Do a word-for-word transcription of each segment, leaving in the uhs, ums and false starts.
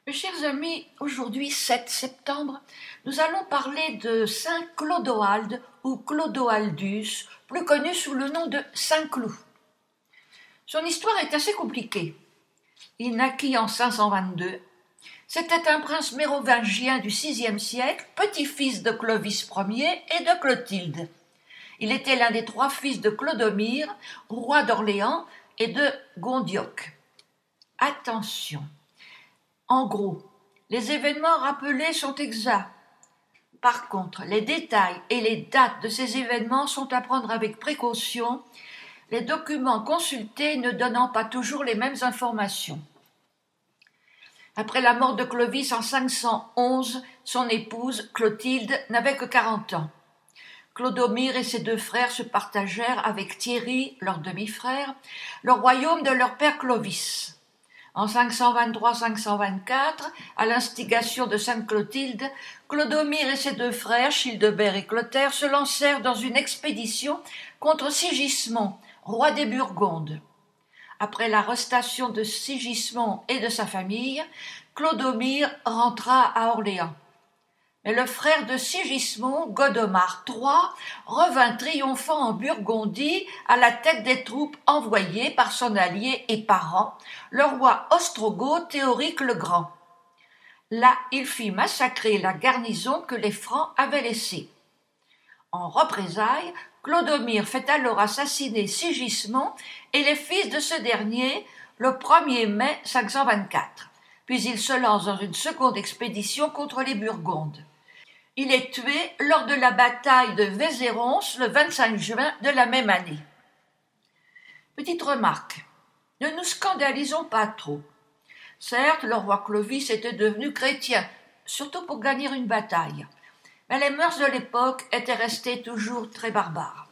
Mes chers amis, aujourd'hui, sept septembre, nous allons parler de saint Clodoald ou Clodoaldus, plus connu sous le nom de saint Cloud. Son histoire est assez compliquée. Il naquit en cinq cent vingt-deux. C'était un prince mérovingien du sixième siècle, petit-fils de Clovis Ier et de Clotilde. Il était l'un des trois fils de Clodomir, roi d'Orléans, et de Gondioque. Attention! En gros, les événements rappelés sont exacts. Par contre, les détails et les dates de ces événements sont à prendre avec précaution, les documents consultés ne donnant pas toujours les mêmes informations. Après la mort de Clovis en cinq cent onze, son épouse, Clotilde, n'avait que quarante ans. Clodomir et ses deux frères se partagèrent avec Thierry, leur demi-frère, le royaume de leur père Clovis. En cinq cent vingt-trois cinq cent vingt-quatre, à l'instigation de sainte Clotilde, Clodomir et ses deux frères, Childebert et Clotaire, se lancèrent dans une expédition contre Sigismond, roi des Burgondes. Après l'arrestation de Sigismond et de sa famille, Clodomir rentra à Orléans. Mais le frère de Sigismond, Godomar trois, revint triomphant en Burgondie à la tête des troupes envoyées par son allié et parent, le roi ostrogoth Théodoric le Grand. Là, il fit massacrer la garnison que les Francs avaient laissée. En représailles, Clodomir fait alors assassiner Sigismond et les fils de ce dernier le premier mai cinq cent vingt-quatre. Puis il se lance dans une seconde expédition contre les Burgondes. Il est tué lors de la bataille de Vézéronce le vingt-cinq juin de la même année. Petite remarque, ne nous scandalisons pas trop. Certes, le roi Clovis était devenu chrétien, surtout pour gagner une bataille, mais les mœurs de l'époque étaient restées toujours très barbares.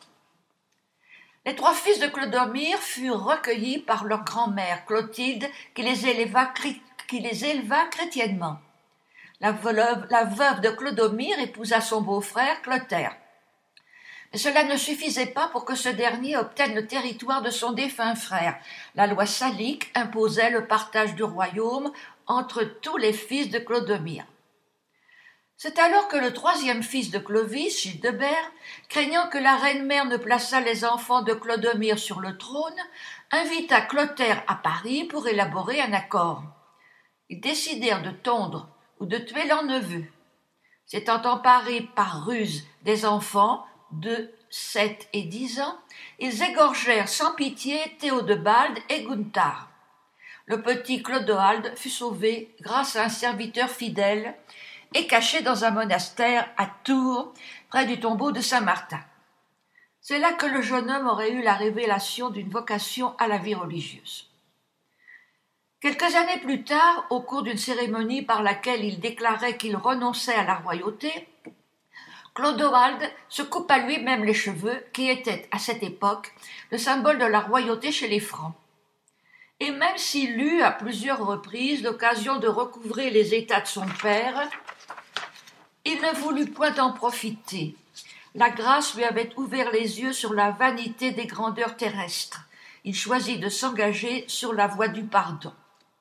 Les trois fils de Clodomir furent recueillis par leur grand-mère Clotilde qui les éleva, qui les éleva chrétiennement. La veuve, la veuve de Clodomir épousa son beau-frère Clotaire. Mais cela ne suffisait pas pour que ce dernier obtienne le territoire de son défunt frère. La loi salique imposait le partage du royaume entre tous les fils de Clodomir. C'est alors que le troisième fils de Clovis, Childebert, craignant que la reine-mère ne plaçât les enfants de Clodomir sur le trône, invita Clotaire à Paris pour élaborer un accord. Ils décidèrent de tondre ou de tuer leur neveu. S'étant emparés par ruse des enfants de sept et dix ans, ils égorgèrent sans pitié Théodebald et Gunther. Le petit Clodoald fut sauvé grâce à un serviteur fidèle et caché dans un monastère à Tours, près du tombeau de Saint-Martin. C'est là que le jeune homme aurait eu la révélation d'une vocation à la vie religieuse. Quelques années plus tard, au cours d'une cérémonie par laquelle il déclarait qu'il renonçait à la royauté, Clodoald se coupa lui-même les cheveux, qui étaient, à cette époque, le symbole de la royauté chez les Francs. Et même s'il eut, à plusieurs reprises, l'occasion de recouvrer les états de son père, il ne voulut point en profiter. La grâce lui avait ouvert les yeux sur la vanité des grandeurs terrestres. Il choisit de s'engager sur la voie du pardon.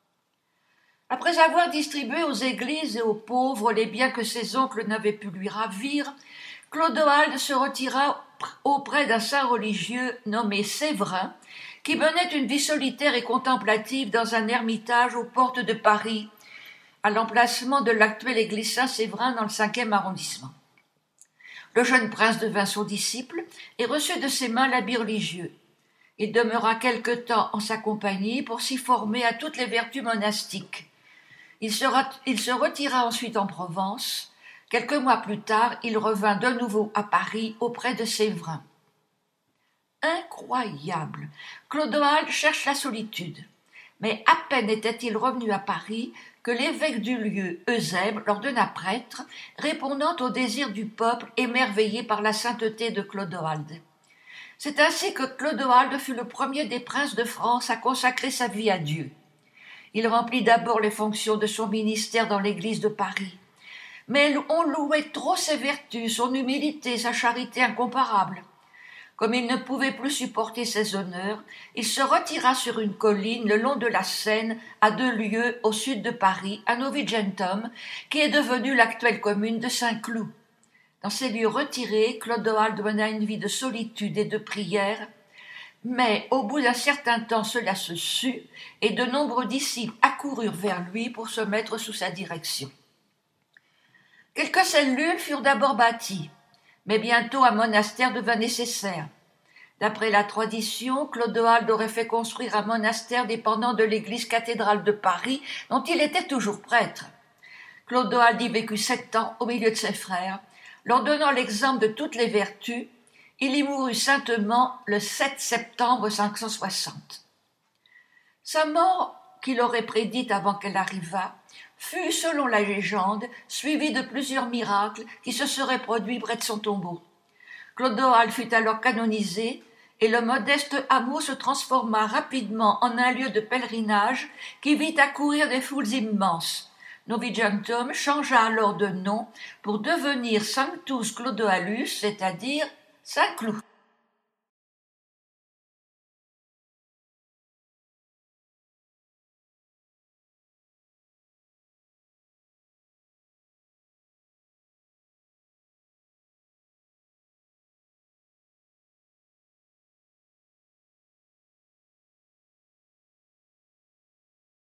Après avoir distribué aux églises et aux pauvres les biens que ses oncles n'avaient pu lui ravir, Clodoald se retira auprès d'un saint religieux nommé Séverin, qui menait une vie solitaire et contemplative dans un ermitage aux portes de Paris, à l'emplacement de l'actuelle église Saint-Séverin dans le cinquième arrondissement. Le jeune prince devint son disciple et reçut de ses mains l'habit religieux. Il demeura quelque temps en sa compagnie pour s'y former à toutes les vertus monastiques. Il se, il se retira ensuite en Provence. Quelques mois plus tard, il revint de nouveau à Paris auprès de Séverin. Incroyable! Clodoald cherche la solitude. Mais à peine était-il revenu à Paris que l'évêque du lieu, Eusèbe, l'ordonna prêtre, répondant au désir du peuple émerveillé par la sainteté de Clodoald. C'est ainsi que Clodoald fut le premier des princes de France à consacrer sa vie à Dieu. Il remplit d'abord les fonctions de son ministère dans l'église de Paris. Mais on louait trop ses vertus, son humilité, sa charité incomparable. Comme il ne pouvait plus supporter ces honneurs, il se retira sur une colline le long de la Seine, à deux lieues au sud de Paris, à Novigentum, qui est devenue l'actuelle commune de Saint-Cloud. Dans ces lieux retirés, Clodoald mena une vie de solitude et de prière, mais au bout d'un certain temps cela se sut, et de nombreux disciples accoururent vers lui pour se mettre sous sa direction. Quelques cellules furent d'abord bâties, mais bientôt un monastère devint nécessaire. D'après la tradition, Clodoald aurait fait construire un monastère dépendant de l'église cathédrale de Paris, dont il était toujours prêtre. Clodoald y vécut sept ans au milieu de ses frères. Leur donnant l'exemple de toutes les vertus, il y mourut saintement le sept septembre cinq cent soixante. Sa mort, qu'il aurait prédite avant qu'elle arrivât, fut, selon la légende, suivie de plusieurs miracles qui se seraient produits près de son tombeau. Clodoald fut alors canonisé et le modeste hameau se transforma rapidement en un lieu de pèlerinage qui vit accourir des foules immenses. Novigentum changea alors de nom pour devenir Sanctus Clodoalus, c'est-à-dire Saint-Cloud.